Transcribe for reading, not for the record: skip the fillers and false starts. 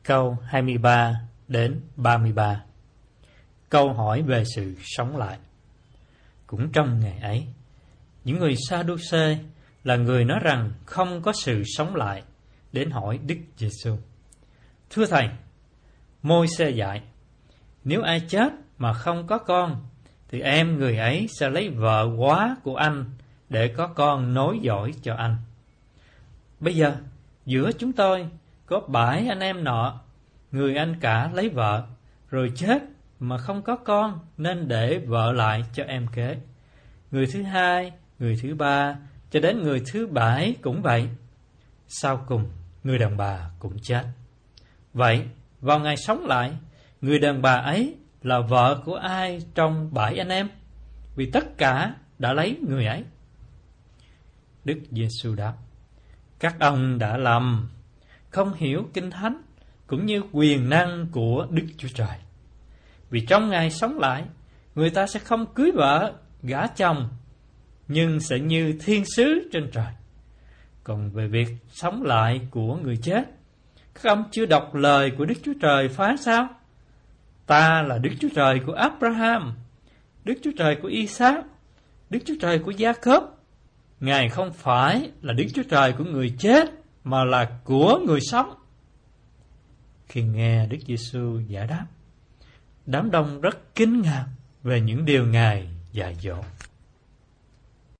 Câu 23 đến 33. Câu hỏi về sự sống lại. Cũng trong ngày ấy, những người Sa-đu-xê là người nói rằng không có sự sống lại đến hỏi Đức Giê-xu: Thưa Thầy, Môi-se dạy, nếu ai chết mà không có con, thì em người ấy sẽ lấy vợ góa của anh để có con nối dõi cho anh. Bây giờ, giữa chúng tôi có 7 anh em nọ, người anh cả lấy vợ, rồi chết mà không có con, nên để vợ lại cho em kế. Người thứ hai, người thứ ba, cho đến người thứ 7 cũng vậy. Sau cùng, người đàn bà cũng chết. Vậy, vào ngày sống lại, người đàn bà ấy là vợ của ai trong 7 anh em? Vì tất cả đã lấy người ấy. Đức Giê-xu đáp: Các ông đã lầm, không hiểu Kinh Thánh cũng như quyền năng của Đức Chúa Trời. Vì trong ngày sống lại, người ta sẽ không cưới vợ, gả chồng, nhưng sẽ như thiên sứ trên trời. Còn về việc sống lại của người chết, các ông chưa đọc lời của Đức Chúa Trời phán sao? Ta là Đức Chúa Trời của Abraham, Đức Chúa Trời của Isaac, Đức Chúa Trời của Gia-cốp. Ngài không phải là Đức Chúa Trời của người chết, mà là của người sống. Khi nghe Đức Giê-xu giải đáp, đám đông rất kinh ngạc về những điều Ngài dạy dỗ.